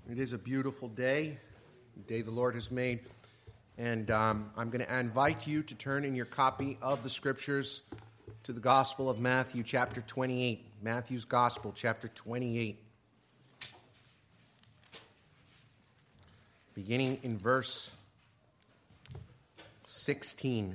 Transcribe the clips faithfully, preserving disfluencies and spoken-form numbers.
It is a beautiful day, the day the Lord has made, and um, I'm going to invite you to turn in your copy of the Scriptures to the Gospel of Matthew, chapter twenty-eight. Matthew's Gospel, chapter twenty-eight. Beginning in verse sixteen.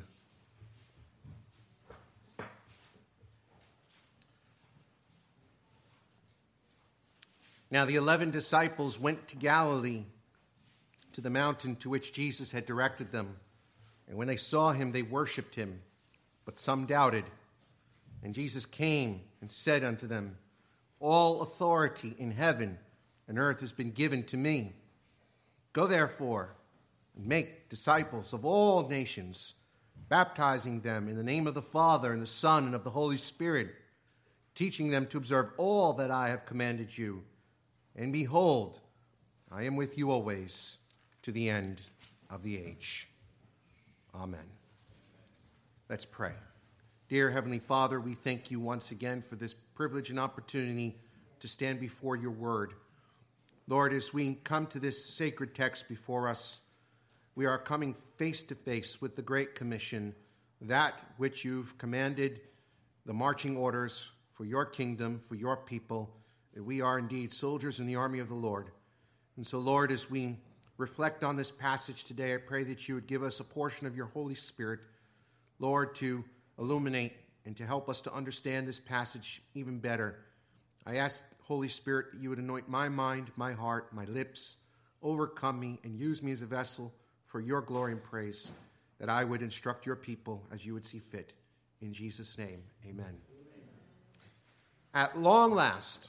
Now the eleven disciples went to Galilee, to the mountain to which Jesus had directed them. And when they saw him, they worshipped him, but some doubted. And Jesus came and said unto them, All authority in heaven and earth has been given to me. Go therefore and make disciples of all nations, baptizing them in the name of the Father and the Son and of the Holy Spirit, teaching them to observe all that I have commanded you. And behold, I am with you always to the end of the age. Amen. Let's pray. Dear Heavenly Father, we thank you once again for this privilege and opportunity to stand before your word. Lord, as we come to this sacred text before us, we are coming face to face with the Great Commission, that which you've commanded, the marching orders for your kingdom, for your people, that we are indeed soldiers in the army of the Lord. And so, Lord, as we reflect on this passage today, I pray that you would give us a portion of your Holy Spirit, Lord, to illuminate and to help us to understand this passage even better. I ask, Holy Spirit, that you would anoint my mind, my heart, my lips, overcome me, and use me as a vessel for your glory and praise, that I would instruct your people as you would see fit. In Jesus' name, amen. Amen. At long last,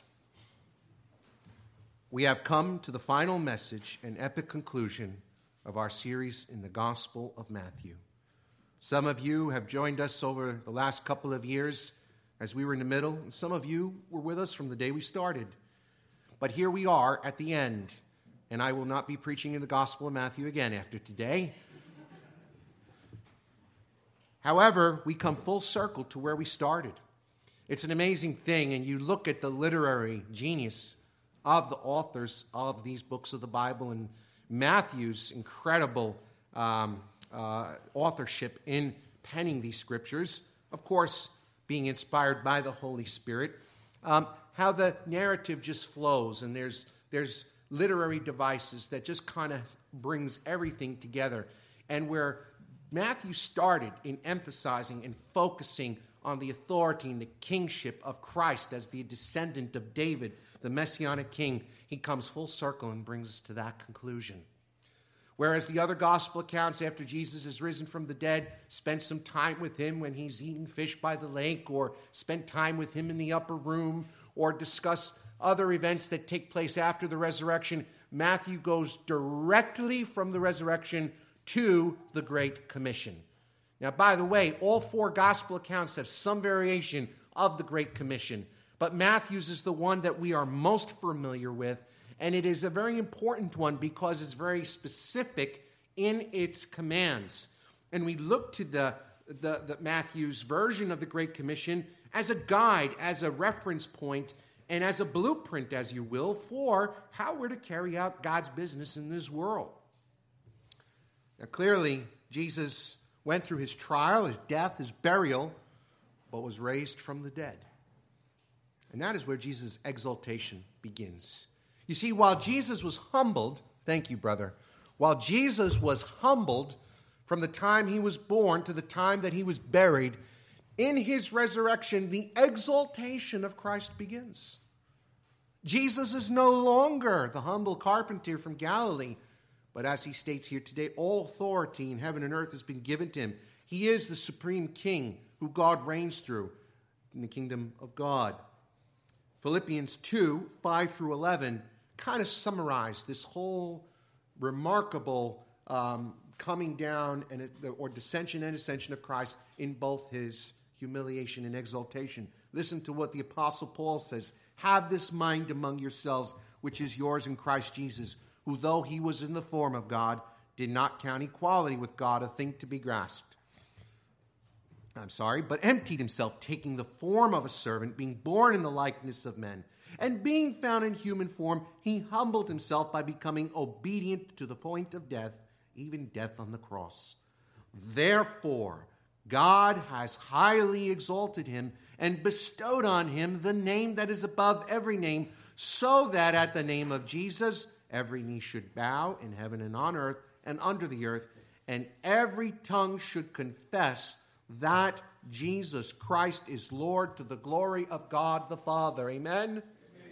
we have come to the final message and epic conclusion of our series in the Gospel of Matthew. Some of you have joined us over the last couple of years as we were in the middle, and some of you were with us from the day we started. But here we are at the end, and I will not be preaching in the Gospel of Matthew again after today. However, we come full circle to where we started. It's an amazing thing, and you look at the literary genius of the authors of these books of the Bible and Matthew's incredible um, uh, authorship in penning these scriptures, of course, being inspired by the Holy Spirit, um, how the narrative just flows, and there's there's literary devices that just kind of brings everything together. And where Matthew started in emphasizing and focusing on the authority and the kingship of Christ as the descendant of David, the Messianic king, he comes full circle and brings us to that conclusion. Whereas the other gospel accounts, after Jesus is risen from the dead, spend some time with him when he's eaten fish by the lake, or spend time with him in the upper room, or discuss other events that take place after the resurrection, Matthew goes directly from the resurrection to the Great Commission. Now, by the way, all four gospel accounts have some variation of the Great Commission, but Matthew's is the one that we are most familiar with, and it is a very important one because it's very specific in its commands. And we look to the, the, the Matthew's version of the Great Commission as a guide, as a reference point, and as a blueprint, as you will, for how we're to carry out God's business in this world. Now, clearly, Jesus went through his trial, his death, his burial, but was raised from the dead. And that is where Jesus' exaltation begins. You see, while Jesus was humbled, thank you, brother, while Jesus was humbled from the time he was born to the time that he was buried, in his resurrection, the exaltation of Christ begins. Jesus is no longer the humble carpenter from Galilee, but as he states here today, all authority in heaven and earth has been given to him. He is the supreme king who God reigns through in the kingdom of God. Philippians two, five through eleven kind of summarize this whole remarkable um, coming down and or descension and ascension of Christ in both his humiliation and exaltation. Listen to what the Apostle Paul says. Have this mind among yourselves, which is yours in Christ Jesus, who though he was in the form of God, did not count equality with God a thing to be grasped. I'm sorry, but emptied himself, taking the form of a servant, being born in the likeness of men. And being found in human form, he humbled himself by becoming obedient to the point of death, even death on the cross. Therefore, God has highly exalted him and bestowed on him the name that is above every name, so that at the name of Jesus every knee should bow in heaven and on earth and under the earth, and every tongue should confess that Jesus Christ is Lord, to the glory of God the Father. Amen? Amen.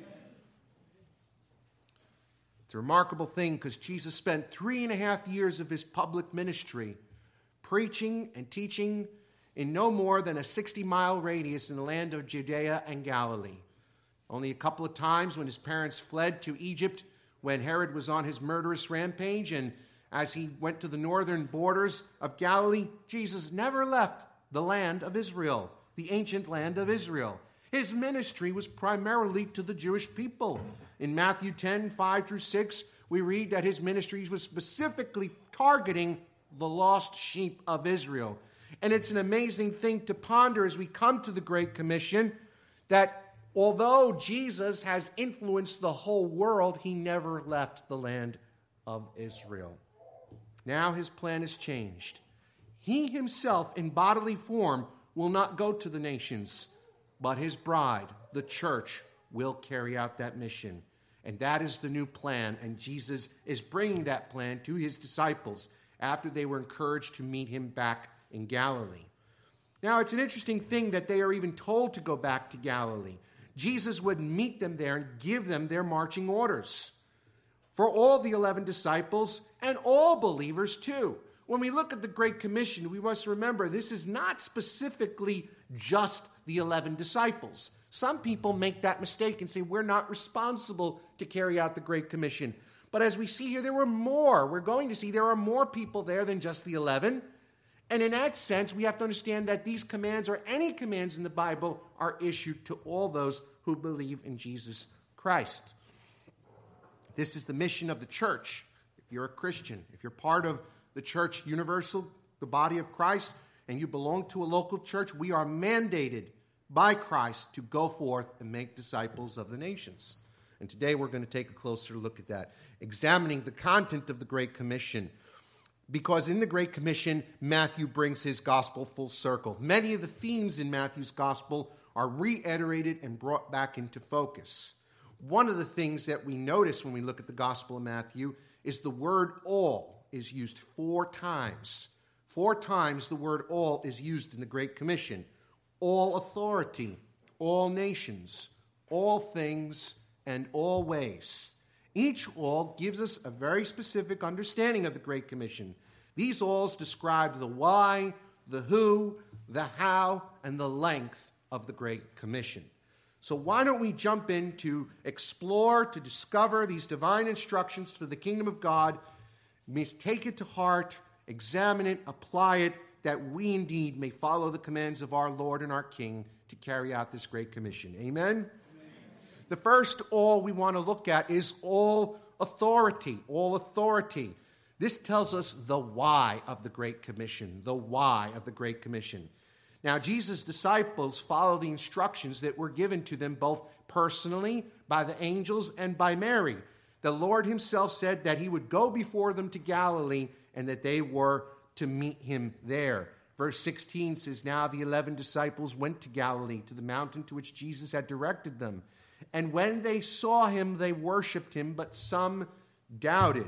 It's a remarkable thing because Jesus spent three and a half years of his public ministry preaching and teaching in no more than a sixty-mile radius in the land of Judea and Galilee. Only a couple of times when his parents fled to Egypt when Herod was on his murderous rampage, and as he went to the northern borders of Galilee, Jesus never left the land of Israel, the ancient land of Israel. His ministry was primarily to the Jewish people. In Matthew ten, five through six, we read that his ministry was specifically targeting the lost sheep of Israel. And it's an amazing thing to ponder as we come to the Great Commission, that although Jesus has influenced the whole world, he never left the land of Israel. Now his plan has changed. He himself, in bodily form, will not go to the nations, but his bride, the church, will carry out that mission. And that is the new plan, and Jesus is bringing that plan to his disciples after they were encouraged to meet him back in Galilee. Now, it's an interesting thing that they are even told to go back to Galilee. Jesus would meet them there and give them their marching orders for all the eleven disciples and all believers too. When we look at the Great Commission, we must remember this is not specifically just the eleven disciples. Some people make that mistake and say we're not responsible to carry out the Great Commission. But as we see here, there were more. We're going to see there are more people there than just the eleven. And in that sense, we have to understand that these commands, or any commands in the Bible, are issued to all those who believe in Jesus Christ. This is the mission of the church. If you're a Christian, if you're part of the church universal, the body of Christ, and you belong to a local church, we are mandated by Christ to go forth and make disciples of the nations. And today we're going to take a closer look at that, examining the content of the Great Commission. Because in the Great Commission, Matthew brings his gospel full circle. Many of the themes in Matthew's gospel are reiterated and brought back into focus. One of the things that we notice when we look at the Gospel of Matthew is the word all is used four times. Four times the word all is used in the Great Commission. All authority, all nations, all things, and all ways. Each all gives us a very specific understanding of the Great Commission. These alls describe the why, the who, the how, and the length of the Great Commission. So why don't we jump in to explore, to discover these divine instructions for the kingdom of God. We must take it to heart, examine it, apply it, that we indeed may follow the commands of our Lord and our King to carry out this Great Commission. Amen? Amen. The first all we want to look at is all authority. All authority. This tells us the why of the Great Commission. The why of the Great Commission. Now, Jesus' disciples follow the instructions that were given to them both personally by the angels and by Mary. The Lord himself said that he would go before them to Galilee and that they were to meet him there. Verse sixteen says, now the eleven disciples went to Galilee, to the mountain to which Jesus had directed them. And when they saw him, they worshipped him, but some doubted.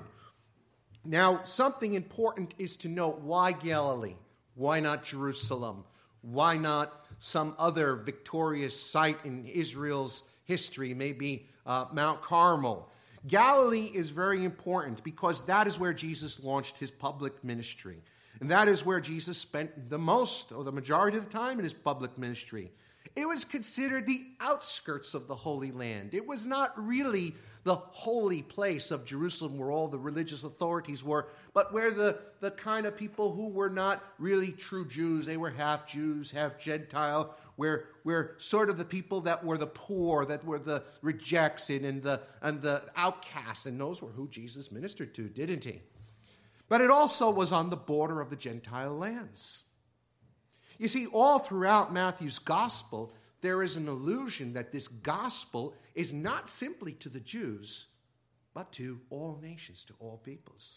Now, something important is to note. Why Galilee? Why not Jerusalem? Why not some other victorious site in Israel's history, maybe uh, Mount Carmel? Galilee is very important because that is where Jesus launched his public ministry. And that is where Jesus spent the most or the majority of the time in his public ministry. It was considered the outskirts of the Holy Land. It was not really the holy place of Jerusalem where all the religious authorities were, but where the, the kind of people who were not really true Jews, they were half Jews, half Gentile, where, where sort of the people that were the poor, that were the rejected and the, and the outcasts, and those were who Jesus ministered to, didn't he? But it also was on the border of the Gentile lands. You see, all throughout Matthew's gospel, there is an illusion that this gospel is not simply to the Jews, but to all nations, to all peoples.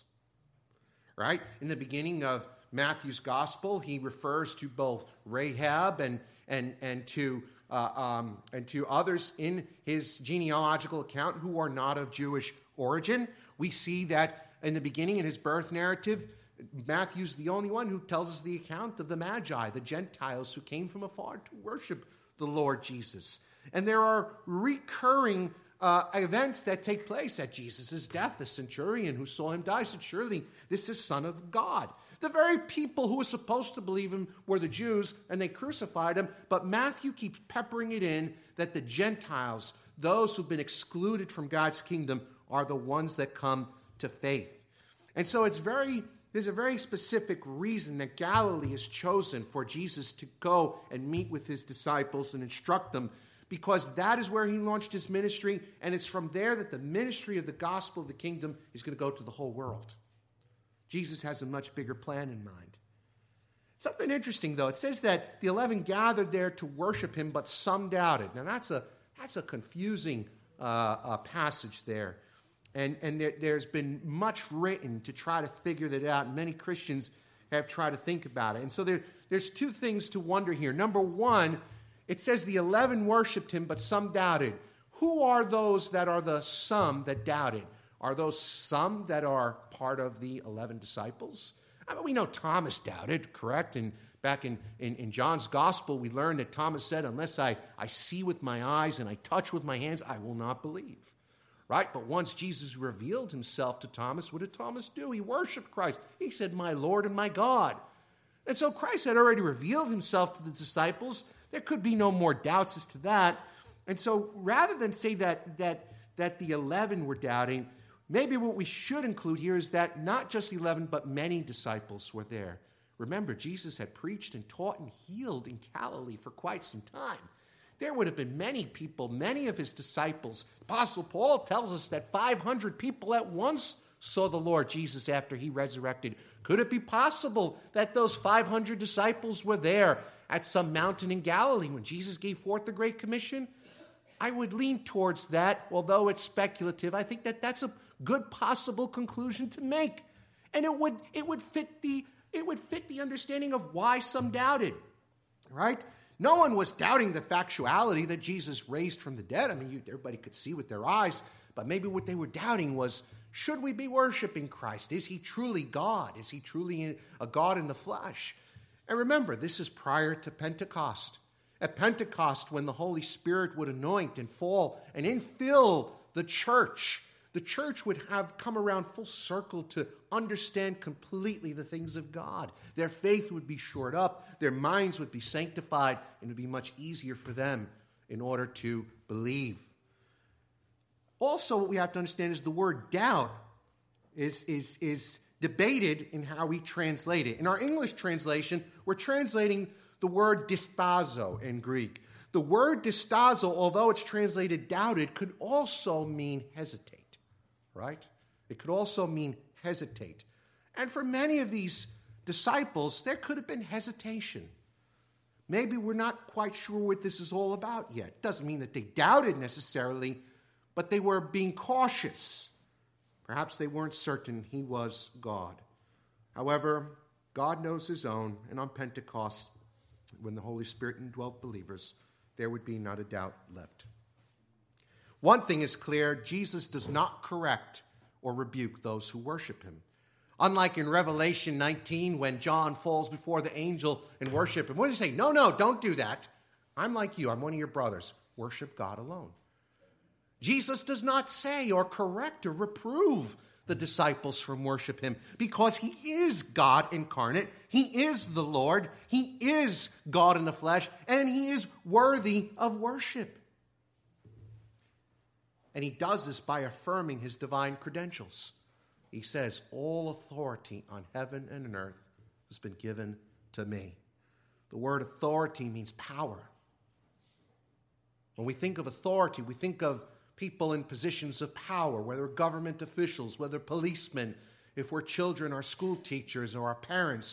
Right? In the beginning of Matthew's gospel, he refers to both Rahab and and and to uh, um, and to others in his genealogical account who are not of Jewish origin. We see that in the beginning, in his birth narrative, Matthew's the only one who tells us the account of the Magi, the Gentiles who came from afar to worship the Lord Jesus. And there are recurring uh, events that take place at Jesus' death. The centurion who saw him die said, surely this is Son of God. The very people who were supposed to believe him were the Jews, and they crucified him. But Matthew keeps peppering it in that the Gentiles, those who've been excluded from God's kingdom, are the ones that come to faith. And so it's very, there's a very specific reason that Galilee is chosen for Jesus to go and meet with his disciples and instruct them, because that is where he launched his ministry, and it's from there that the ministry of the gospel of the kingdom is going to go to the whole world. Jesus has a much bigger plan in mind. Something interesting, though. It says that the eleven gathered there to worship him, but some doubted. Now, that's a that's a confusing uh, uh, passage there. And, and there, there's been much written to try to figure that out. And many Christians have tried to think about it. And so there, there's two things to wonder here. Number one, it says the eleven worshiped him, but some doubted. Who are those that are the some that doubted? Are those some that are part of the eleven disciples? I mean, we know Thomas doubted, correct? And back in, in, in John's gospel, we learned that Thomas said, unless I, I see with my eyes and I touch with my hands, I will not believe. Right? But once Jesus revealed himself to Thomas, what did Thomas do? He worshiped Christ. He said, my Lord and my God. And so Christ had already revealed himself to the disciples. There could be no more doubts as to that. And so rather than say that, that, that the eleven were doubting, maybe what we should include here is that not just the eleven, but many disciples were there. Remember, Jesus had preached and taught and healed in Galilee for quite some time. There would have been many people, many of his disciples. Apostle Paul tells us that five hundred people at once saw the Lord Jesus after he resurrected. Could it be possible that those five hundred disciples were there at some mountain in Galilee when Jesus gave forth the Great Commission? I would lean towards that, although it's speculative. I think that that's a good possible conclusion to make. And it would it would fit the it would fit the understanding of why some doubted. Right? No one was doubting the factuality that Jesus raised from the dead. I mean, you, everybody could see with their eyes. But maybe what they were doubting was, should we be worshiping Christ? Is he truly God? Is he truly a God in the flesh? And remember, this is prior to Pentecost. At Pentecost, when the Holy Spirit would anoint and fall and infill the church, the church would have come around full circle to understand completely the things of God. Their faith would be shored up, their minds would be sanctified, and it would be much easier for them in order to believe. Also, what we have to understand is the word doubt is, is, is debated in how we translate it. In our English translation, we're translating the word distazo in Greek. The word distazo, although it's translated doubted, could also mean hesitate. Right? It could also mean hesitate. And for many of these disciples, there could have been hesitation. Maybe we're not quite sure what this is all about yet. Doesn't mean that they doubted necessarily, but they were being cautious. Perhaps they weren't certain he was God. However, God knows his own, and on Pentecost, when the Holy Spirit indwelt believers, there would be not a doubt left. One thing is clear, Jesus does not correct or rebuke those who worship him. Unlike in Revelation nineteen, when John falls before the angel and worship him. What does he say? No, no, don't do that. I'm like you. I'm one of your brothers. Worship God alone. Jesus does not say or correct or reprove the disciples from worship him, because he is God incarnate. He is the Lord. He is God in the flesh, and he is worthy of worship. And he does this by affirming his divine credentials. He says, all authority on heaven and on earth has been given to me. The word authority means power. When we think of authority, we think of people in positions of power, whether government officials, whether policemen, if we're children, our school teachers, or our parents,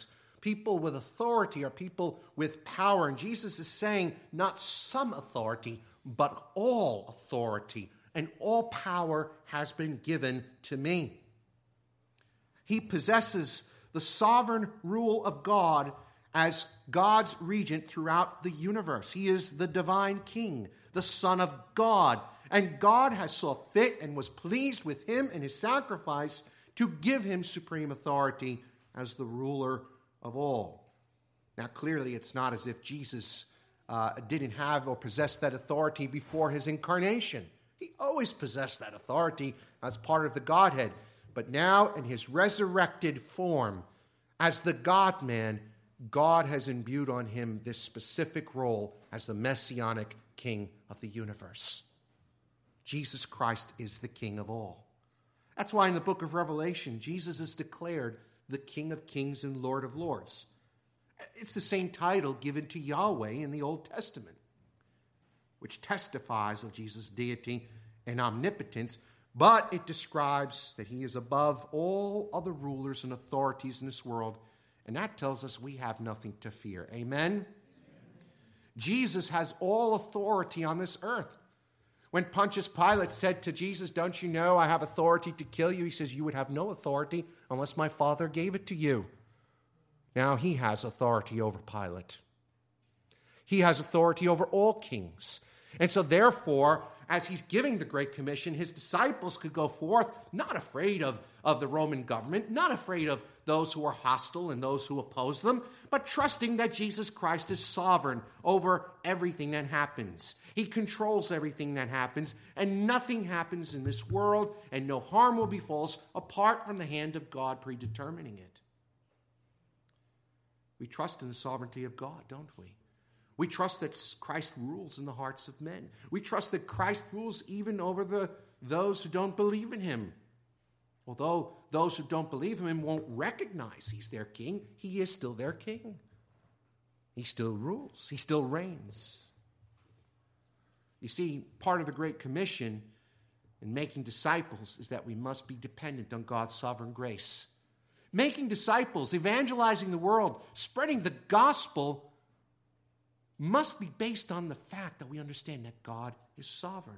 People with authority are people with power. And Jesus is saying not some authority, but all authority. And all power has been given to me. He possesses the sovereign rule of God as God's regent throughout the universe. He is the divine king, the Son of God. And God has saw fit and was pleased with him and his sacrifice to give him supreme authority as the ruler of all. Now, clearly, it's not as if Jesus uh, didn't have or possess that authority before his incarnation. He always possessed that authority as part of the Godhead. But now, in his resurrected form, as the God-man, God has imbued on him this specific role as the messianic king of the universe. Jesus Christ is the King of all. That's why in the book of Revelation, Jesus is declared the King of kings and Lord of lords. It's the same title given to Yahweh in the Old Testament, which testifies of Jesus' deity and omnipotence, but it describes that he is above all other rulers and authorities in this world, and that tells us we have nothing to fear. Amen? Amen. Jesus has all authority on this earth. When Pontius Pilate said to Jesus, "Don't you know I have authority to kill you?" He says, "You would have no authority unless my Father gave it to you." Now he has authority over Pilate. He has authority over all kings. And so therefore, as he's giving the Great Commission, his disciples could go forth not afraid of, of the Roman government, not afraid of those who are hostile and those who oppose them, but trusting that Jesus Christ is sovereign over everything that happens. He controls everything that happens, and nothing happens in this world, and no harm will befall us apart from the hand of God predetermining it. We trust in the sovereignty of God, don't we? We trust that Christ rules in the hearts of men. We trust that Christ rules even over the those who don't believe in him. Although those who don't believe in him won't recognize he's their king, he is still their king. He still rules. He still reigns. You see, part of the Great Commission in making disciples is that we must be dependent on God's sovereign grace. Making disciples, evangelizing the world, spreading the gospel must be based on the fact that we understand that God is sovereign.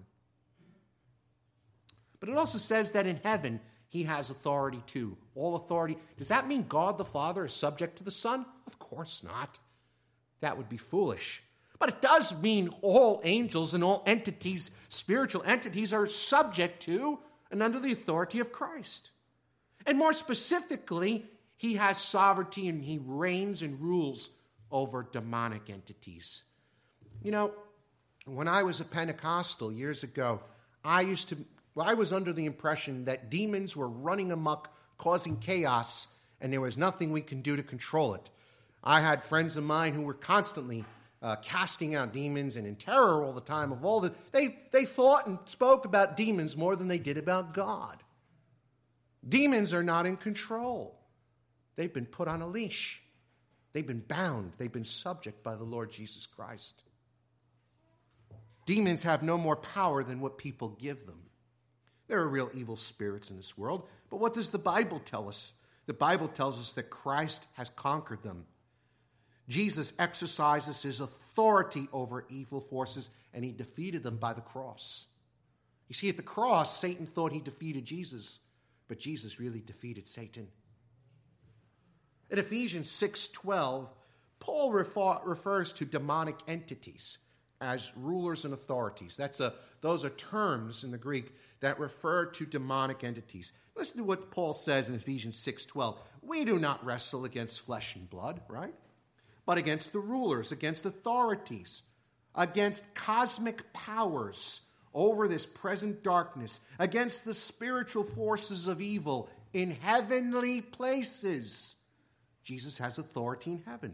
But it also says that in heaven, he has authority too. All authority. Does that mean God the Father is subject to the Son? Of course not. That would be foolish. But it does mean all angels and all entities, spiritual entities, are subject to and under the authority of Christ. And more specifically, he has sovereignty and he reigns and rules over demonic entities. You know, when I was a Pentecostal years ago, I used to, well, I was under the impression that demons were running amok, causing chaos, and there was nothing we can do to control it. I had friends of mine who were constantly uh, casting out demons and in terror all the time of all the, they, they thought and spoke about demons more than they did about God. Demons are not in control. They've been put on a leash. They've been bound. They've been subject by the Lord Jesus Christ. Demons have no more power than what people give them. There are real evil spirits in this world, but what does the Bible tell us? The Bible tells us that Christ has conquered them. Jesus exercises his authority over evil forces, and he defeated them by the cross. You see, at the cross, Satan thought he defeated Jesus, but Jesus really defeated Satan. In Ephesians six twelve, Paul refer, refers to demonic entities as rulers and authorities. That's a, those are terms in the Greek that refer to demonic entities. Listen to what Paul says in Ephesians six twelve. We do not wrestle against flesh and blood, right? But against the rulers, against authorities, against cosmic powers over this present darkness, against the spiritual forces of evil in heavenly places. Jesus has authority in heaven.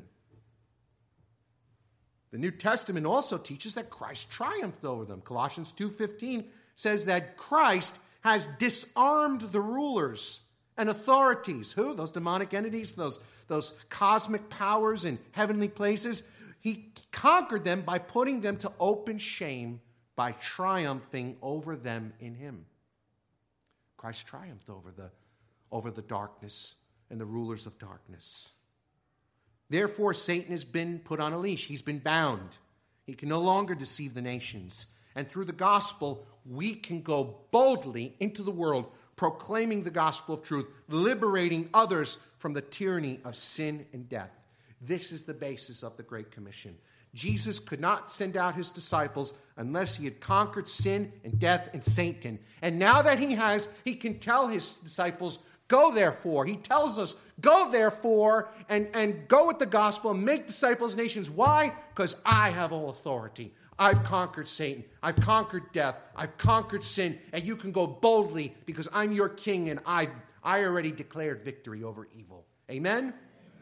The New Testament also teaches that Christ triumphed over them. Colossians two fifteen says that Christ has disarmed the rulers and authorities. Who? Those demonic entities, those, those cosmic powers in heavenly places. He conquered them by putting them to open shame by triumphing over them in him. Christ triumphed over the, over the darkness and the rulers of darkness. Therefore, Satan has been put on a leash. He's been bound. He can no longer deceive the nations. And through the gospel, we can go boldly into the world, proclaiming the gospel of truth, liberating others from the tyranny of sin and death. This is the basis of the Great Commission. Jesus could not send out his disciples unless he had conquered sin and death and Satan. And now that he has, he can tell his disciples, go therefore. He tells us, go therefore and, and go with the gospel and make disciples of nations. Why? Because I have all authority. I've conquered Satan. I've conquered death. I've conquered sin. And you can go boldly because I'm your king and I I already declared victory over evil. Amen? Amen?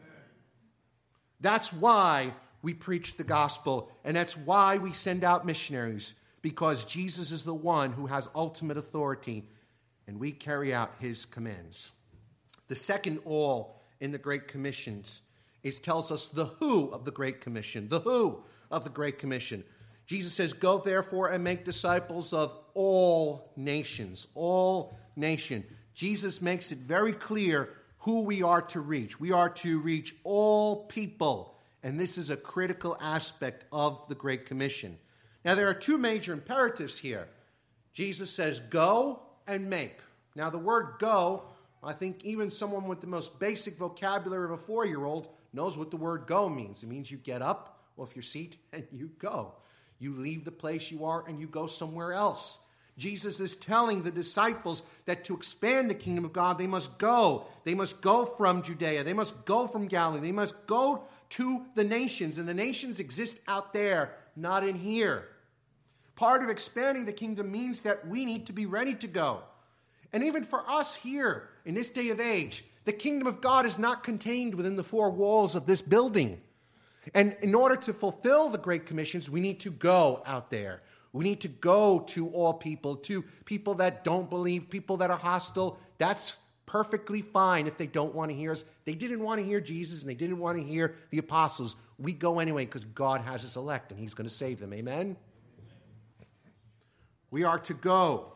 That's why we preach the gospel, and that's why we send out missionaries, because Jesus is the one who has ultimate authority, and we carry out his commands. The second all in the Great Commissions is tells us the who of the Great Commission, the who of the Great Commission. Jesus says, go therefore and make disciples of all nations, all nation. Jesus makes it very clear who we are to reach. We are to reach all people, and this is a critical aspect of the Great Commission. Now, there are two major imperatives here. Jesus says, go and make. Now, the word go, I think even someone with the most basic vocabulary of a four-year-old knows what the word go means. It means you get up off your seat and you go. You leave the place you are and you go somewhere else. Jesus is telling the disciples that to expand the kingdom of God, they must go. They must go from Judea. They must go from Galilee. They must go to the nations. And the nations exist out there, not in here. Part of expanding the kingdom means that we need to be ready to go. And even for us here in this day of age, the kingdom of God is not contained within the four walls of this building. And in order to fulfill the Great Commissions, we need to go out there. We need to go to all people, to people that don't believe, people that are hostile. That's perfectly fine if they don't want to hear us. They didn't want to hear Jesus and they didn't want to hear the apostles. We go anyway because God has us elect and he's going to save them. Amen? We are to go.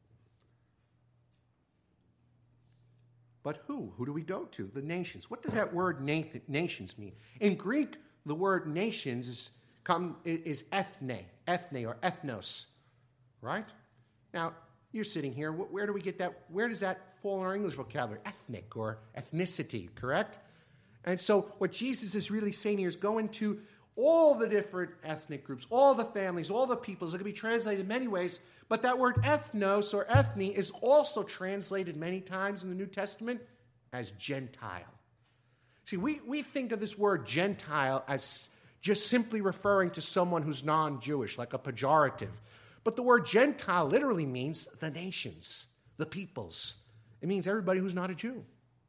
But who? Who do we go to? The nations. What does that word nations mean? In Greek, the word nations is come is ethne, ethne or ethnos, right? Now, you're sitting here. Where do we get that? Where does that fall in our English vocabulary? Ethnic or ethnicity, correct? And so what Jesus is really saying here is go into all the different ethnic groups, all the families, all the peoples. It can be translated in many ways, but that word ethnos or ethne is also translated many times in the New Testament as Gentile. See, we, we think of this word Gentile as just simply referring to someone who's non-Jewish, like a pejorative. But the word Gentile literally means the nations, the peoples. It means everybody who's not a Jew.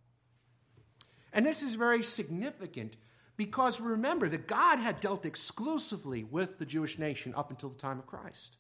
And this is very significant because remember that God had dealt exclusively with the Jewish nation up until the time of Christ.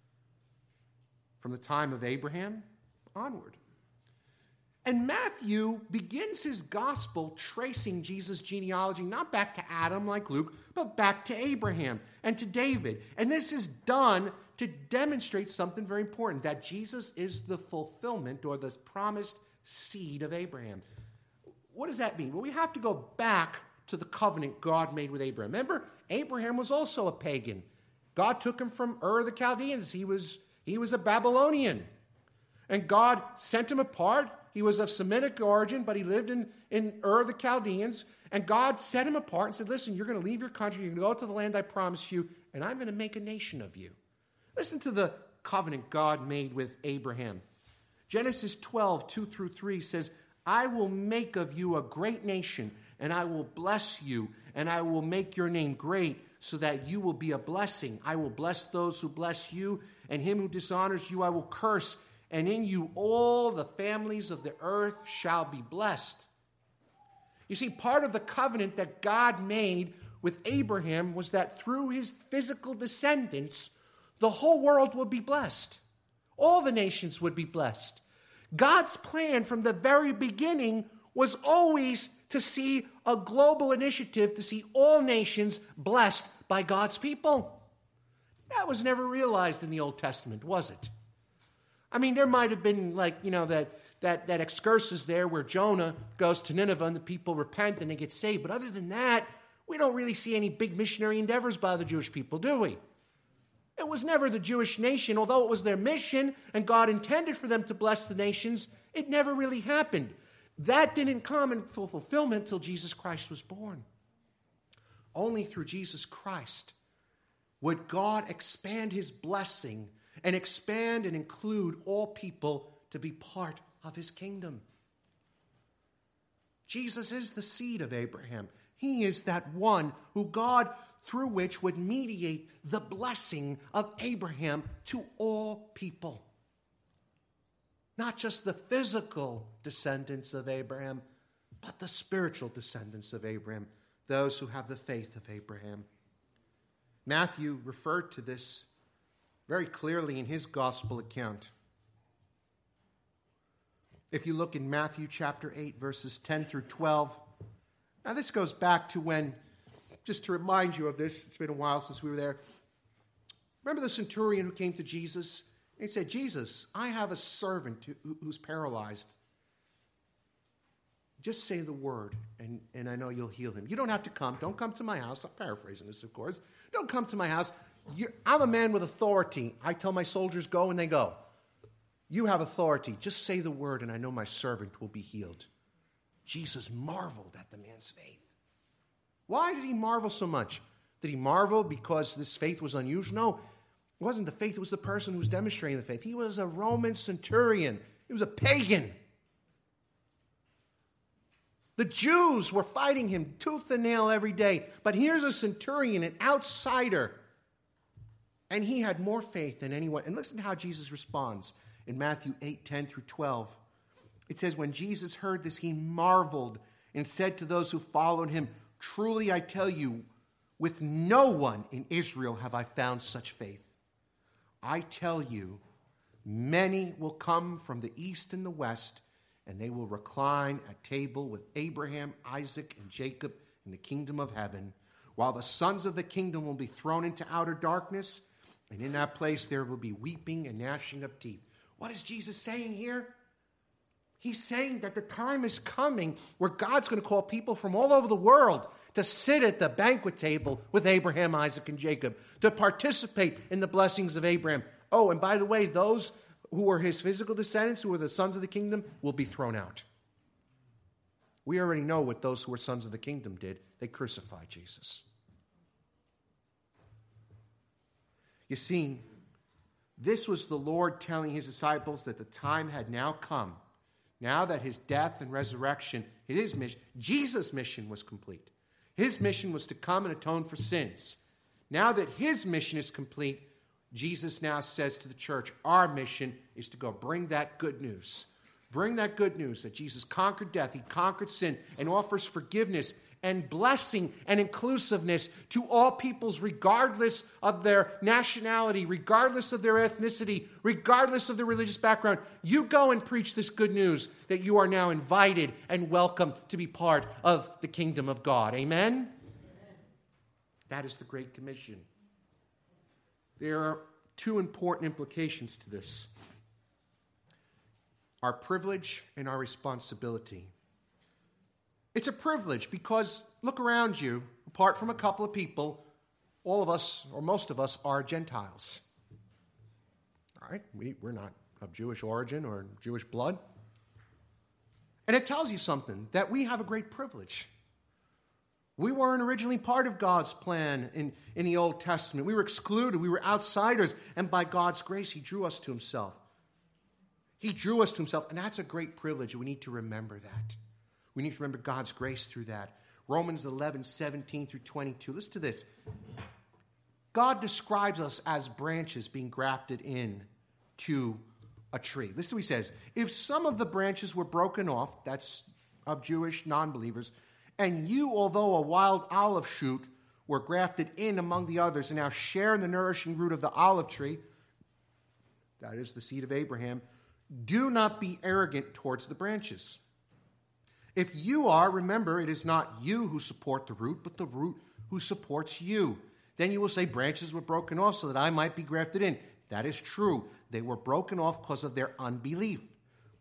From the time of Abraham onward. And Matthew begins his gospel tracing Jesus' genealogy, not back to Adam like Luke, but back to Abraham and to David. And this is done to demonstrate something very important, that Jesus is the fulfillment or the promised seed of Abraham. What does that mean? Well, we have to go back to the covenant God made with Abraham. Remember, Abraham was also a pagan. God took him from Ur of the Chaldeans. He was, he was a Babylonian. And God sent him apart. He was of Semitic origin, but he lived in, in Ur of the Chaldeans. And God set him apart and said, listen, you're going to leave your country. You're going to go to the land I promised you, and I'm going to make a nation of you. Listen to the covenant God made with Abraham. Genesis twelve, two through three says, I will make of you a great nation, and I will bless you, and I will make your name great, so that you will be a blessing. I will bless those who bless you, and him who dishonors you I will curse. And in you all the families of the earth shall be blessed. You see, part of the covenant that God made with Abraham was that through his physical descendants, the whole world would be blessed. All the nations would be blessed. God's plan from the very beginning was always to see a global initiative to see all nations blessed by God's people. That was never realized in the Old Testament, was it? I mean, there might have been like, you know, that that, that excursus there where Jonah goes to Nineveh and the people repent and they get saved. But other than that, we don't really see any big missionary endeavors by the Jewish people, do we? It was never the Jewish nation, although it was their mission and God intended for them to bless the nations, it never really happened. That didn't come in full fulfillment until Jesus Christ was born. Only through Jesus Christ would God expand his blessing and expand and include all people to be part of his kingdom. Jesus is the seed of Abraham. He is that one who God, through which, would mediate the blessing of Abraham to all people. Not just the physical descendants of Abraham, but the spiritual descendants of Abraham, those who have the faith of Abraham. Matthew referred to this very clearly in his gospel account. If you look in Matthew chapter eight, verses ten through twelve, now this goes back to when, just to remind you of this, it's been a while since we were there. Remember the centurion who came to Jesus? He said, Jesus, I have a servant who, who's paralyzed. Just say the word, and, and I know you'll heal him. You don't have to come. Don't come to my house. I'm paraphrasing this, of course. Don't come to my house. You're, I'm a man with authority. I tell my soldiers, go, and they go. You have authority. Just say the word, and I know my servant will be healed. Jesus marveled at the man's faith. Why did he marvel so much? Did he marvel because this faith was unusual? No, it wasn't the faith. It was the person who was demonstrating the faith. He was a Roman centurion. He was a pagan. The Jews were fighting him tooth and nail every day. But here's a centurion, an outsider. And he had more faith than anyone. And listen to how Jesus responds in Matthew eight, ten through twelve. It says, when Jesus heard this, he marveled and said to those who followed him, truly I tell you, with no one in Israel have I found such faith. I tell you, many will come from the east and the west, and they will recline at table with Abraham, Isaac, and Jacob in the kingdom of heaven, while the sons of the kingdom will be thrown into outer darkness, and in that place there will be weeping and gnashing of teeth. What is Jesus saying here? He's saying that the time is coming where God's going to call people from all over the world to sit at the banquet table with Abraham, Isaac, and Jacob, to participate in the blessings of Abraham. Oh, and by the way, those who are his physical descendants, who are the sons of the kingdom, will be thrown out. We already know what those who were sons of the kingdom did. They crucified Jesus. You see, this was the Lord telling his disciples that the time had now come. Now that his death and resurrection, his mission, Jesus' mission was complete. His mission was to come and atone for sins. Now that his mission is complete, Jesus now says to the church, our mission is to go bring that good news. Bring that good news that Jesus conquered death, he conquered sin, and offers forgiveness and blessing and inclusiveness to all peoples, regardless of their nationality, regardless of their ethnicity, regardless of their religious background. You go and preach this good news that you are now invited and welcome to be part of the kingdom of God. Amen? Amen. That is the Great Commission. There are two important implications to this: our privilege and our responsibility. It's a privilege because, look around you, apart from a couple of people, all of us, or most of us, are Gentiles. All right? We, we're not of Jewish origin or Jewish blood. And it tells you something, that we have a great privilege. We weren't originally part of God's plan in, in the Old Testament. We were excluded. We were outsiders. And by God's grace, he drew us to himself. He drew us to himself, and that's a great privilege. We need to remember that. We need to remember God's grace through that. Romans eleven, seventeen through twenty-two. Listen to this. God describes us as branches being grafted in to a tree. Listen to what he says. If some of the branches were broken off, that's of Jewish non-believers, and you, although a wild olive shoot, were grafted in among the others and now share in the nourishing root of the olive tree, that is the seed of Abraham, do not be arrogant towards the branches. If you are, remember, it is not you who support the root, but the root who supports you. Then you will say, branches were broken off so that I might be grafted in. That is true. They were broken off because of their unbelief.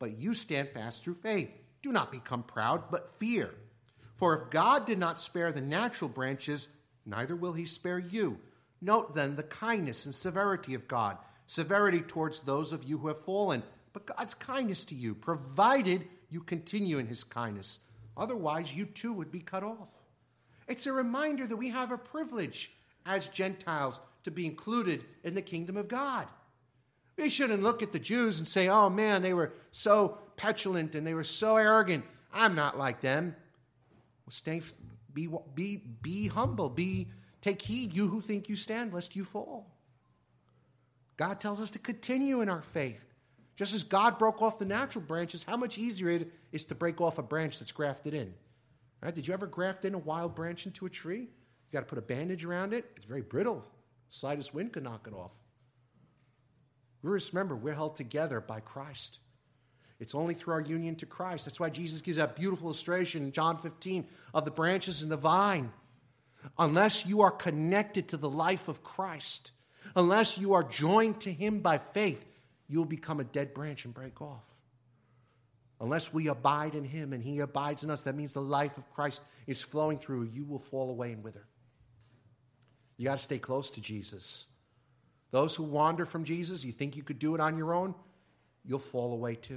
but you stand fast through faith. Do not become proud, but fear. For if God did not spare the natural branches, neither will he spare you. Note then the kindness and severity of God. Severity towards those of you who have fallen, but God's kindness to you, provided you continue in his kindness. Otherwise, you too would be cut off. It's a reminder that we have a privilege as Gentiles to be included in the kingdom of God. We shouldn't look at the Jews and say, oh man, they were so petulant and they were so arrogant. I'm not like them. Well, stay, be, be, be humble. Be, take heed, you who think you stand, lest you fall. God tells us to continue in our faith. Just as God broke off the natural branches, how much easier it is to break off a branch that's grafted in. Right? Did you ever graft in a wild branch into a tree? You got to put a bandage around it. It's very brittle. The slightest wind could knock it off. We just remember, we're held together by Christ. It's only through our union to Christ. That's why Jesus gives that beautiful illustration in John fifteen of the branches and the vine. Unless you are connected to the life of Christ, unless you are joined to him by faith, you'll become a dead branch and break off. Unless we abide in him and he abides in us, that means the life of Christ is flowing through, you will fall away and wither. You got to stay close to Jesus. Those who wander from Jesus, you think you could do it on your own, you'll fall away too.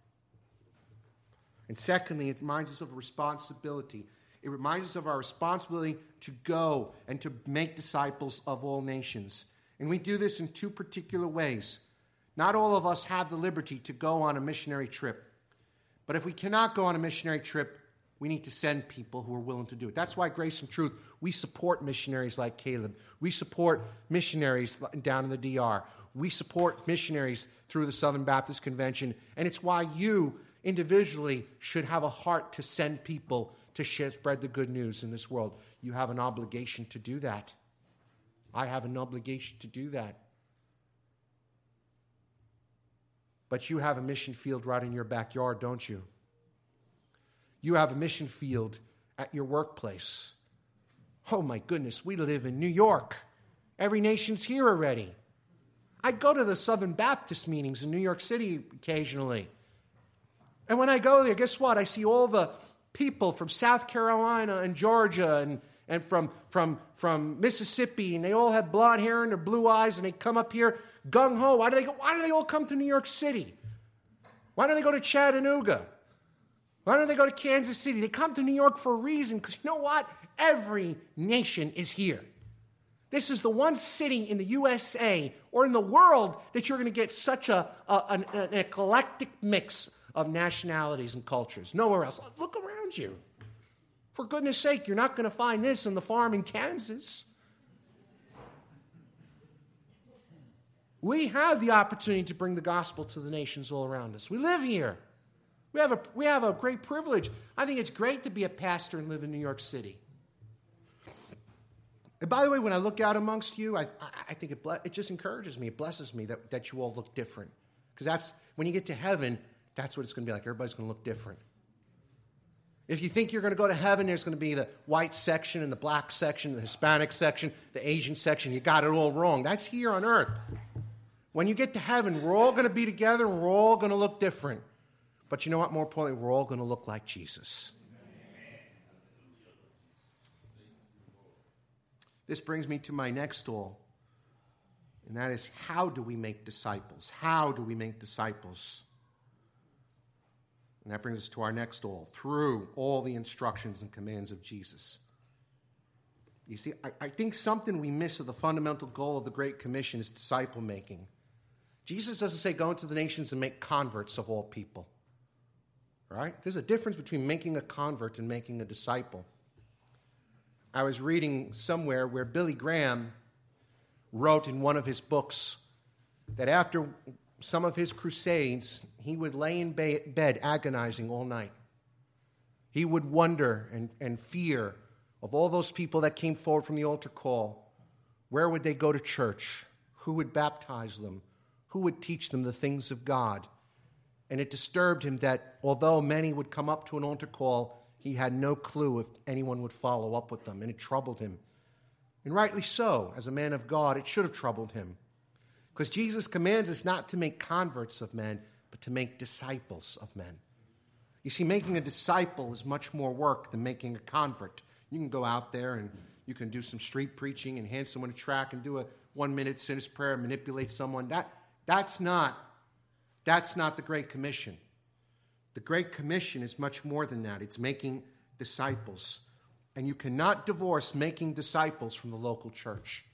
And secondly, it reminds us of a responsibility. It reminds us of our responsibility to go and to make disciples of all nations. And we do this in two particular ways. Not all of us have the liberty to go on a missionary trip. But if we cannot go on a missionary trip, we need to send people who are willing to do it. That's why Grace and Truth, we support missionaries like Caleb. We support missionaries down in the D R. We support missionaries through the Southern Baptist Convention. And it's why you individually should have a heart to send people to share, spread the good news in this world. You have an obligation to do that. I have an obligation to do that. But you have a mission field right in your backyard, don't you? You have a mission field at your workplace. Oh my goodness, we live in New York. Every nation's here already. I go to the Southern Baptist meetings in New York City occasionally. And when I go there, guess what? I see all the people from South Carolina and Georgia and, and from, from, from Mississippi, and they all have blonde hair and their blue eyes, and they come up here gung-ho. Why do they go, why do they all come to New York City? Why don't they go to Chattanooga? Why don't they go to Kansas City? They come to New York for a reason, because you know what? Every nation is here. This is the one city in the U S A or in the world that you're going to get such a, a an, an eclectic mix of nationalities and cultures. Nowhere else. Look around you. For goodness sake, you're not going to find this on the farm in Kansas. We have the opportunity to bring the gospel to the nations all around us. We live here. We have a, we have a great privilege. I think it's great to be a pastor and live in New York City. And by the way, when I look out amongst you, I, I, I think it, ble- it just encourages me. It blesses me that, that you all look different. Because that's when you get to heaven, that's what it's going to be like. Everybody's going to look different. If you think you're going to go to heaven, there's going to be the white section and the black section, the Hispanic section, the Asian section. You got it all wrong. That's here on earth. When you get to heaven, we're all going to be together and we're all going to look different. But you know what? More importantly, we're all going to look like Jesus. This brings me to my next stall, and that is, how do we make disciples? How do we make disciples? And that brings us to our next stall, through all the instructions and commands of Jesus. You see, I, I think something we miss of the fundamental goal of the Great Commission is disciple making. Jesus doesn't say go into the nations and make converts of all people. Right? There's a difference between making a convert and making a disciple. I was reading somewhere where Billy Graham wrote in one of his books that after some of his crusades, he would lay in bed agonizing all night. He would wonder and, and fear of all those people that came forward from the altar call. Where would they go to church? Who would baptize them? Who would teach them the things of God? And it disturbed him that although many would come up to an altar call, he had no clue if anyone would follow up with them, and it troubled him. And rightly so. As a man of God, it should have troubled him. Because Jesus commands us not to make converts of men, but to make disciples of men. You see, making a disciple is much more work than making a convert. You can go out there and you can do some street preaching and hand someone a tract and do a one-minute sinner's prayer, manipulate someone. That, that's not, that's not the Great Commission. The Great Commission is much more than that. It's making disciples. And you cannot divorce making disciples from the local church.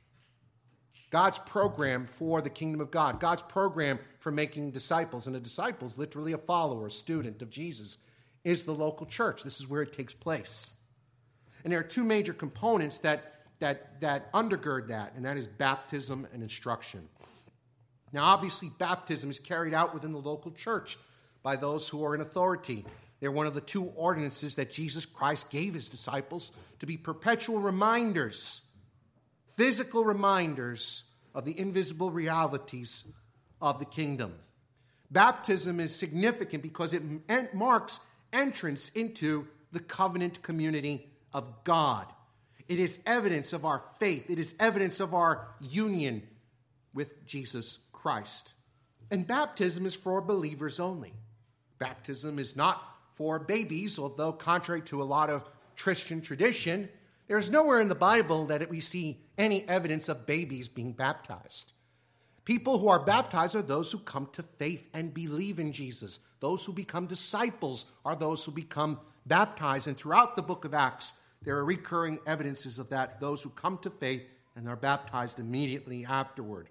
God's program for the kingdom of God, God's program for making disciples, and a disciple is literally a follower, a student of Jesus, is the local church. This is where it takes place. And there are two major components that, that, that undergird that, and that is baptism and instruction. Now, obviously, baptism is carried out within the local church by those who are in authority. They're one of the two ordinances that Jesus Christ gave his disciples to be perpetual reminders, physical reminders of the invisible realities of the kingdom. Baptism is significant because it marks entrance into the covenant community of God. It is evidence of our faith. It is evidence of our union with Jesus Christ. And baptism is for believers only. Baptism is not for babies, although contrary to a lot of Christian tradition, there is nowhere in the Bible that we see any evidence of babies being baptized. People who are baptized are those who come to faith and believe in Jesus. Those who become disciples are those who become baptized. And throughout the book of Acts, there are recurring evidences of that, those who come to faith and are baptized immediately afterward.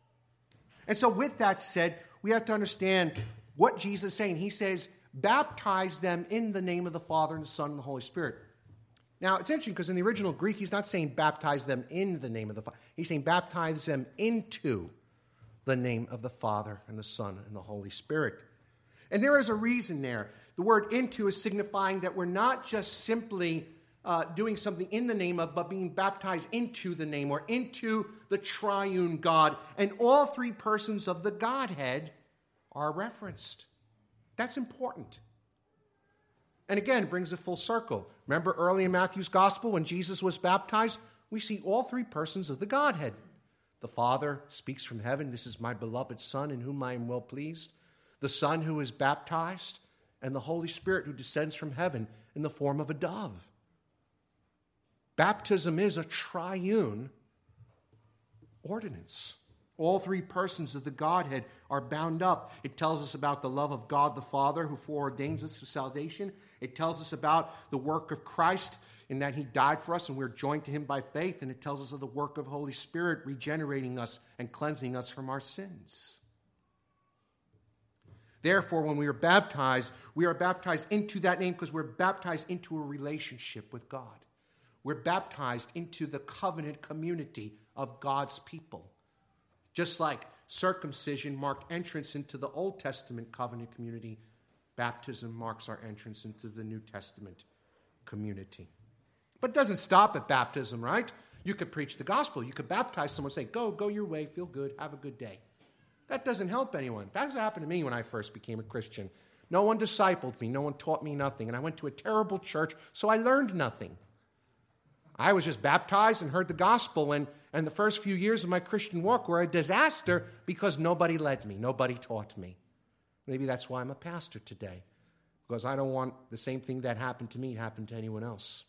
And so with that said, we have to understand what Jesus is saying. He says, baptize them in the name of the Father and the Son and the Holy Spirit. Now, it's interesting because in the original Greek, he's not saying baptize them in the name of the Father. He's saying baptize them into the name of the Father and the Son and the Holy Spirit. And there is a reason there. The word into is signifying that we're not just simply uh, doing something in the name of, but being baptized into the name or into the triune God. And all three persons of the Godhead are referenced. That's important. And again, it brings it full circle. Remember early in Matthew's gospel when Jesus was baptized, we see all three persons of the Godhead. The Father speaks from heaven, this is my beloved Son in whom I am well pleased. The Son who is baptized, and the Holy Spirit who descends from heaven in the form of a dove. Baptism is a triune ordinance. All three persons of the Godhead are bound up. It tells us about the love of God the Father who foreordains us for salvation. It tells us about the work of Christ in that he died for us and we're joined to him by faith. And it tells us of the work of Holy Spirit regenerating us and cleansing us from our sins. Therefore, when we are baptized, we are baptized into that name because we're baptized into a relationship with God. We're baptized into the covenant community of God's people. Just like circumcision marked entrance into the Old Testament covenant community, baptism marks our entrance into the New Testament community. But it doesn't stop at baptism, right? You could preach the gospel. You could baptize someone, say, go, go your way, feel good, have a good day. That doesn't help anyone. That's what happened to me when I first became a Christian. No one discipled me. No one taught me nothing. And I went to a terrible church, so I learned nothing. I was just baptized and heard the gospel, and, and the first few years of my Christian walk were a disaster because nobody led me. Nobody taught me. Maybe that's why I'm a pastor today, because I don't want the same thing that happened to me to happen to anyone else.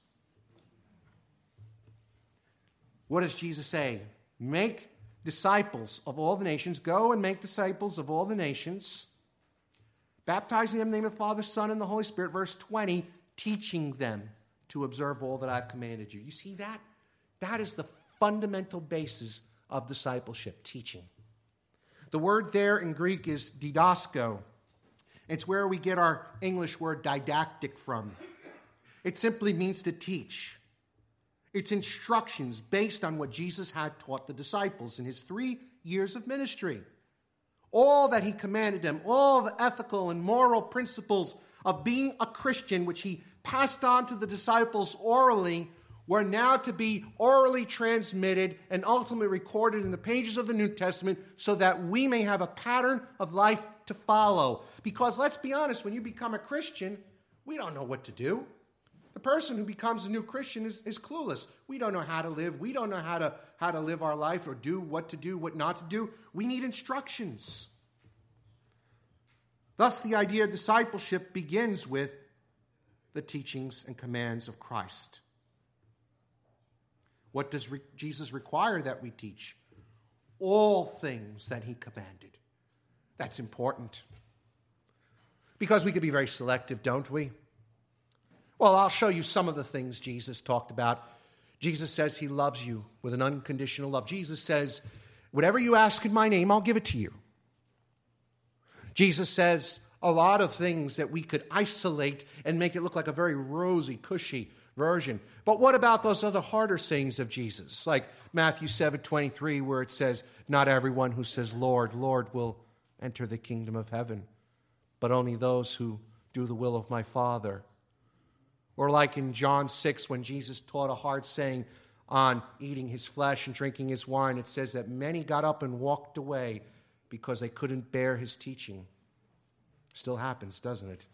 What does Jesus say? Make disciples of all the nations. Go and make disciples of all the nations, baptizing them in the name of the Father, Son, and the Holy Spirit. Verse twenty, teaching them to observe all that I've commanded you. You see that? That is the fundamental basis of discipleship, teaching. The word there in Greek is didasko. It's where we get our English word didactic from. It simply means to teach. It's instructions based on what Jesus had taught the disciples in his three years of ministry. All that he commanded them, all the ethical and moral principles of being a Christian, which he passed on to the disciples orally, were now to be orally transmitted and ultimately recorded in the pages of the New Testament so that we may have a pattern of life to follow. Because let's be honest, when you become a Christian, we don't know what to do. The person who becomes a new Christian is, is clueless. We don't know how to live. We don't know how to, how to live our life or do what to do, what not to do. We need instructions. Thus, the idea of discipleship begins with the teachings and commands of Christ. What does re- Jesus require that we teach? All things that he commanded. That's important. Because we could be very selective, don't we? Well, I'll show you some of the things Jesus talked about. Jesus says he loves you with an unconditional love. Jesus says, whatever you ask in my name, I'll give it to you. Jesus says a lot of things that we could isolate and make it look like a very rosy, cushy version. But what about those other harder sayings of Jesus? Like Matthew seven twenty-three, where it says, not everyone who says, Lord, Lord, will enter the kingdom of heaven, but only those who do the will of my Father. Or like in John six, when Jesus taught a hard saying on eating his flesh and drinking his wine, it says that many got up and walked away because they couldn't bear his teaching. Still happens, doesn't it?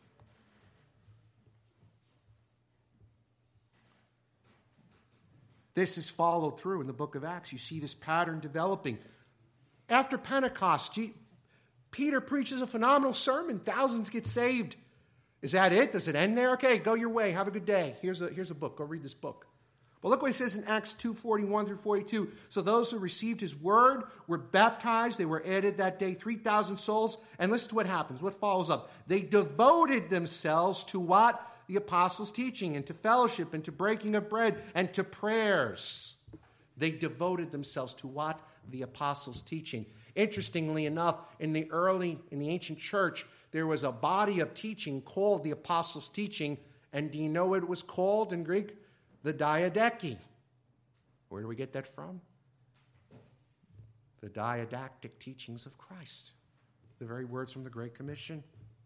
This is followed through in the book of Acts. You see this pattern developing. After Pentecost, Peter preaches a phenomenal sermon. Thousands get saved. Is that it? Does it end there? Okay, go your way. Have a good day. Here's a, here's a book. Go read this book. But look what he says in Acts two forty-one through forty-two. So those who received his word were baptized. They were added that day, three thousand souls. And listen to what happens. What follows up? They devoted themselves to what? The apostles' teaching, and to fellowship, and to breaking of bread, and to prayers. They devoted themselves to what? The apostles' teaching. Interestingly enough, in the early, in the ancient church, there was a body of teaching called the apostles' teaching. And do you know what it was called in Greek? The diadechi. Where do we get that from? The didactic teachings of Christ. The very words from the Great Commission.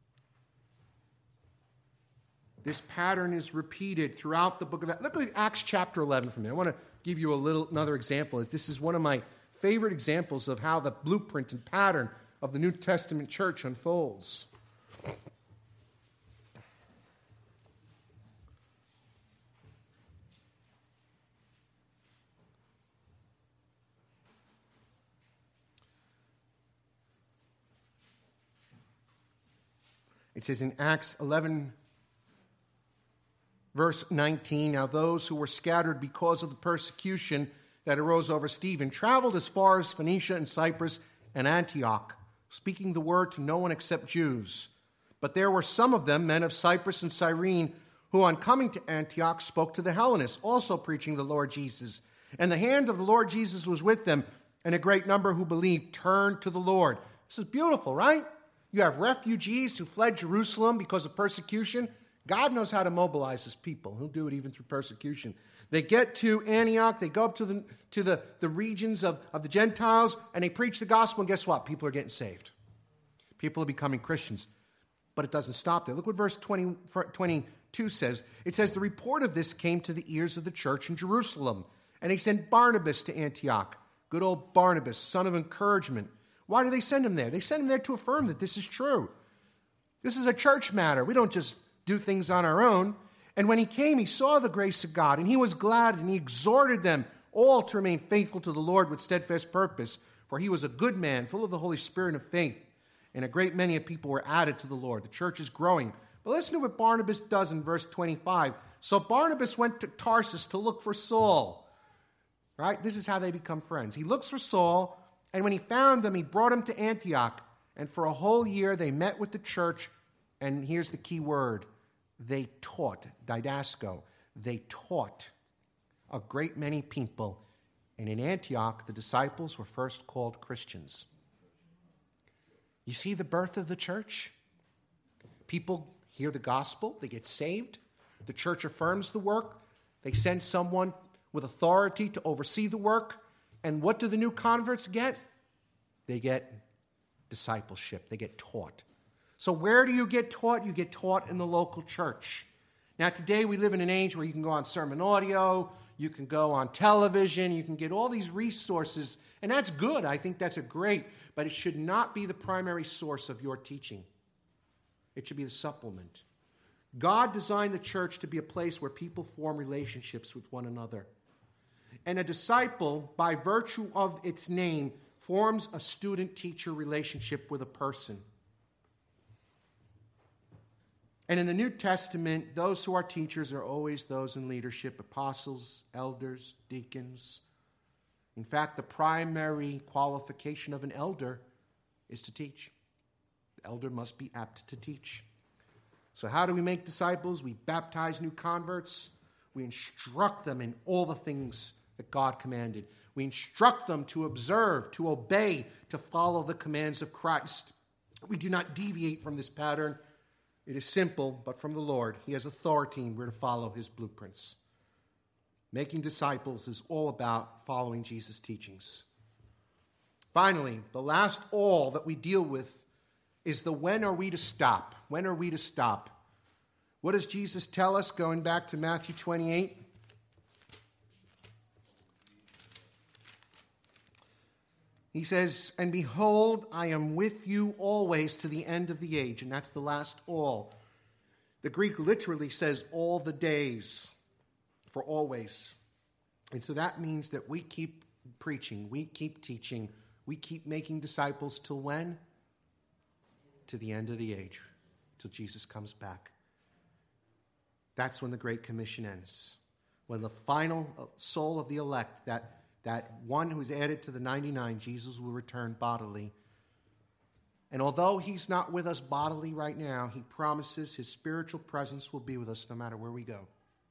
This pattern is repeated throughout the book of Acts. Look at Acts chapter eleven for me. I want to give you a little another example. This is one of my favorite examples of how the blueprint and pattern of the New Testament church unfolds. It says in Acts eleven, verse nineteen, now those who were scattered because of the persecution that arose over Stephen traveled as far as Phoenicia and Cyprus and Antioch, speaking the word to no one except Jews. But there were some of them, men of Cyprus and Cyrene, who on coming to Antioch spoke to the Hellenists, also preaching the Lord Jesus. And the hand of the Lord Jesus was with them, and a great number who believed turned to the Lord. This is beautiful, right? You have refugees who fled Jerusalem because of persecution. God knows how to mobilize his people. He'll do it even through persecution. They get to Antioch. They go up to the, to the, the regions of, of the Gentiles, and they preach the gospel, and guess what? People are getting saved. People are becoming Christians. But it doesn't stop there. Look what verse twenty, twenty-two says. It says, the report of this came to the ears of the church in Jerusalem, and they sent Barnabas to Antioch. Good old Barnabas, son of encouragement. Why do they send him there? They send him there to affirm that this is true. This is a church matter. We don't just do things on our own. And when he came, he saw the grace of God, and he was glad, and he exhorted them all to remain faithful to the Lord with steadfast purpose, for he was a good man, full of the Holy Spirit and of faith. And a great many of people were added to the Lord. The church is growing. But listen to what Barnabas does in verse twenty-five. So Barnabas went to Tarsus to look for Saul. Right? This is how they become friends. He looks for Saul, and when he found them, he brought him to Antioch. And for a whole year, they met with the church. And here's the key word. They taught, didasko. They taught a great many people. And in Antioch, the disciples were first called Christians. You see the birth of the church? People hear the gospel. They get saved. The church affirms the work. They send someone with authority to oversee the work. And what do the new converts get? They get discipleship. They get taught. So where do you get taught? You get taught in the local church. Now today we live in an age where you can go on sermon audio, you can go on television, you can get all these resources, and that's good. I think that's a great, but it should not be the primary source of your teaching. It should be the supplement. God designed the church to be a place where people form relationships with one another. And a disciple, by virtue of its name, forms a student-teacher relationship with a person. And in the New Testament, those who are teachers are always those in leadership: apostles, elders, deacons. In fact, the primary qualification of an elder is to teach. The elder must be apt to teach. So how do we make disciples? We baptize new converts. We instruct them in all the things that God commanded. We instruct them to observe, to obey, to follow the commands of Christ. We do not deviate from this pattern. It is simple, but from the Lord. He has authority, and we're to follow his blueprints. Making disciples is all about following Jesus' teachings. Finally, the last all that we deal with is the when are we to stop? When are we to stop? What does Jesus tell us, going back to Matthew twenty-eight? He says, "And behold, I am with you always to the end of the age." And that's the last all. The Greek literally says all the days, for always. And so that means that we keep preaching, we keep teaching, we keep making disciples till when? To the end of the age, till Jesus comes back. That's when the Great Commission ends. When the final soul of the elect, that That one who's added to the ninety-nine, Jesus will return bodily. And although he's not with us bodily right now, he promises his spiritual presence will be with us no matter where we go.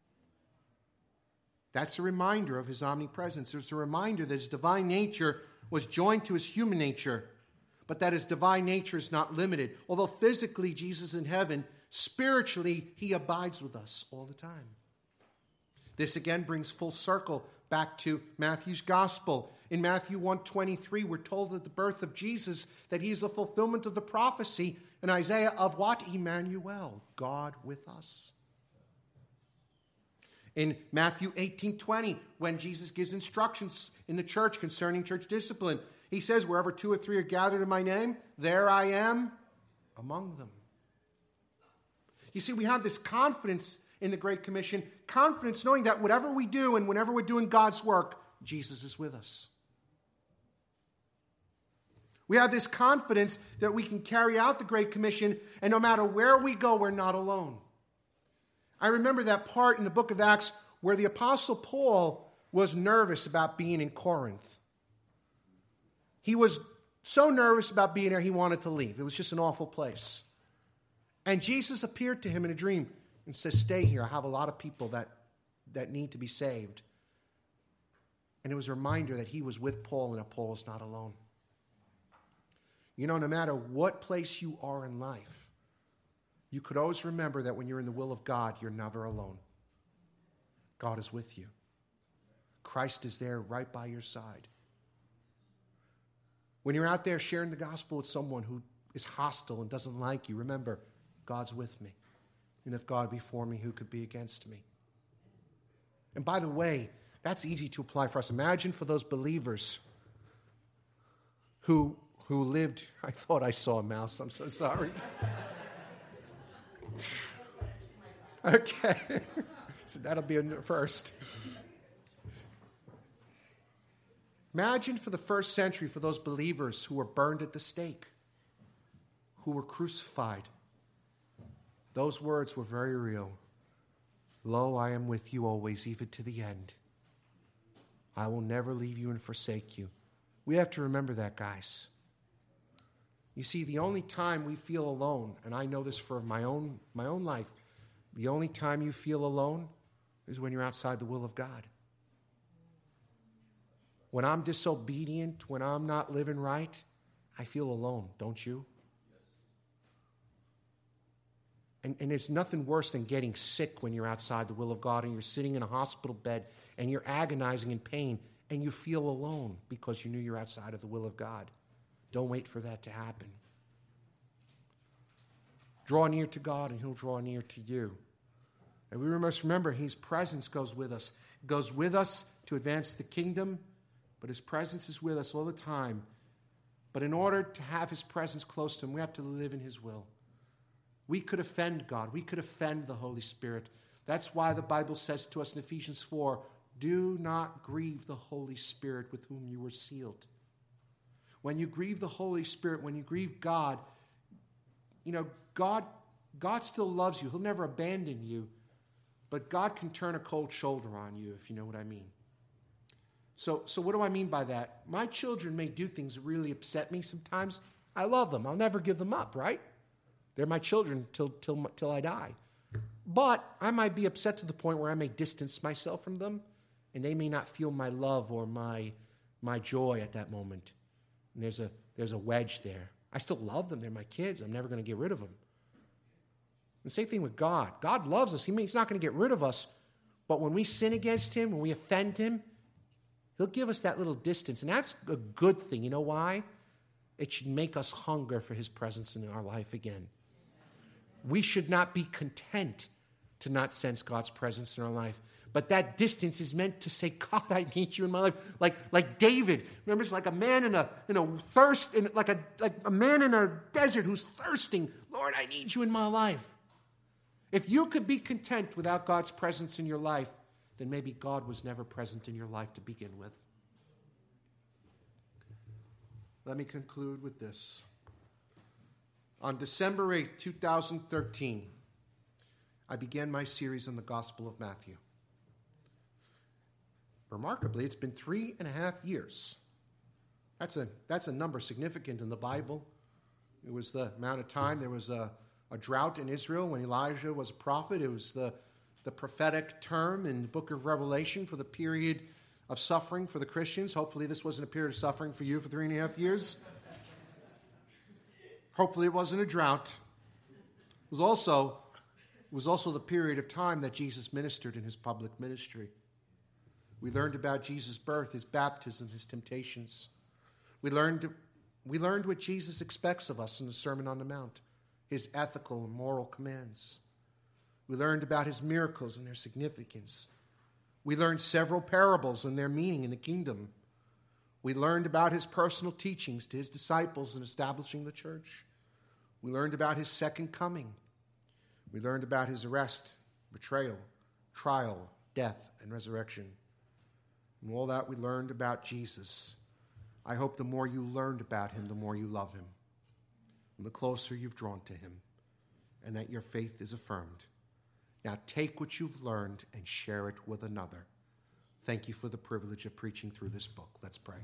That's a reminder of his omnipresence. It's a reminder that his divine nature was joined to his human nature, but that his divine nature is not limited. Although physically Jesus is in heaven, spiritually he abides with us all the time. This again brings full circle back to Matthew's gospel. In Matthew one twenty-three, we're told at the birth of Jesus that he is a fulfillment of the prophecy in Isaiah of what? Emmanuel, God with us. In Matthew eighteen twenty, when Jesus gives instructions in the church concerning church discipline, he says, "Wherever two or three are gathered in my name, there I am among them." You see, we have this confidence in the Great Commission, confidence knowing that whatever we do and whenever we're doing God's work, Jesus is with us. We have this confidence that we can carry out the Great Commission, and no matter where we go, we're not alone. I remember that part in the book of Acts where the Apostle Paul was nervous about being in Corinth. He was so nervous about being there, he wanted to leave. It was just an awful place. And Jesus appeared to him in a dream and says, "Stay here. I have a lot of people that, that need to be saved." And it was a reminder that he was with Paul and that Paul is not alone. You know, no matter what place you are in life, you could always remember that when you're in the will of God, you're never alone. God is with you. Christ is there right by your side. When you're out there sharing the gospel with someone who is hostile and doesn't like you, remember, God's with me. And if God be for me, who could be against me? And by the way, that's easy to apply for us. Imagine for those believers who who lived, I thought I saw a mouse, I'm so sorry. Okay, so that'll be a first. Imagine for the first century, for those believers who were burned at the stake, who were crucified. Those words were very real. "Lo, I am with you always, even to the end. I will never leave you and forsake you." We have to remember that, guys. You see, the only time we feel alone, and I know this for my own, my own life, the only time you feel alone is when you're outside the will of God. When I'm disobedient, when I'm not living right, I feel alone, don't you? And, and there's nothing worse than getting sick when you're outside the will of God and you're sitting in a hospital bed and you're agonizing in pain and you feel alone because you knew you're outside of the will of God. Don't wait for that to happen. Draw near to God and he'll draw near to you. And we must remember his presence goes with us. It goes with us to advance the kingdom, but his presence is with us all the time. But in order to have his presence close to him, we have to live in his will. We could offend God. We could offend the Holy Spirit. That's why the Bible says to us in Ephesians four, "Do not grieve the Holy Spirit with whom you were sealed." When you grieve the Holy Spirit, when you grieve God, you know, God God still loves you. He'll never abandon you. But God can turn a cold shoulder on you, if you know what I mean. So, so what do I mean by that? My children may do things that really upset me sometimes. I love them. I'll never give them up, right? They're my children till, till, till I die. But I might be upset to the point where I may distance myself from them, and they may not feel my love or my, my joy at that moment. And there's a, there's a wedge there. I still love them. They're my kids. I'm never going to get rid of them. The same thing with God. God loves us. He means He's not going to get rid of us. But when we sin against Him, when we offend Him, He'll give us that little distance. And that's a good thing. You know why? It should make us hunger for His presence in our life again. We should not be content to not sense God's presence in our life. But that distance is meant to say, God, I need you in my life. Like, like David. Remember, it's like a man in a in a thirst, in like a like a man in a desert who's thirsting. Lord, I need you in my life. If you could be content without God's presence in your life, then maybe God was never present in your life to begin with. Let me conclude with this. On December eighth, two thousand thirteen, I began my series on the Gospel of Matthew. Remarkably, it's been three and a half years. That's a, that's a number significant in the Bible. It was the amount of time. There was a, a drought in Israel when Elijah was a prophet. It was the, the prophetic term in the book of Revelation for the period of suffering for the Christians. Hopefully this wasn't a period of suffering for you for three and a half years. Hopefully it wasn't a drought. It was also, it was also the period of time that Jesus ministered in His public ministry. We learned about Jesus' birth, His baptism, His temptations. We learned, we learned what Jesus expects of us in the Sermon on the Mount, His ethical and moral commands. We learned about His miracles and their significance. We learned several parables and their meaning in the kingdom. We learned about His personal teachings to His disciples in establishing the church. We learned about His second coming. We learned about His arrest, betrayal, trial, death, and resurrection. And all that we learned about Jesus. I hope the more you learned about Him, the more you love Him. And the closer you've drawn to Him. And that your faith is affirmed. Now take what you've learned and share it with another. Thank you for the privilege of preaching through this book. Let's pray.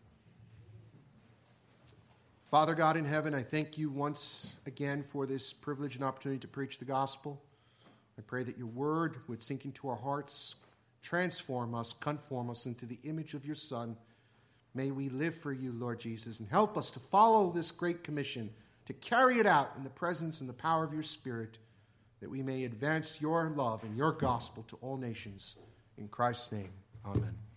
Father God in heaven, I thank you once again for this privilege and opportunity to preach the gospel. I pray that your word would sink into our hearts, transform us, conform us into the image of your Son. May we live for you, Lord Jesus, and help us to follow this great commission, to carry it out in the presence and the power of your Spirit, that we may advance your love and your gospel to all nations. In Christ's name, amen.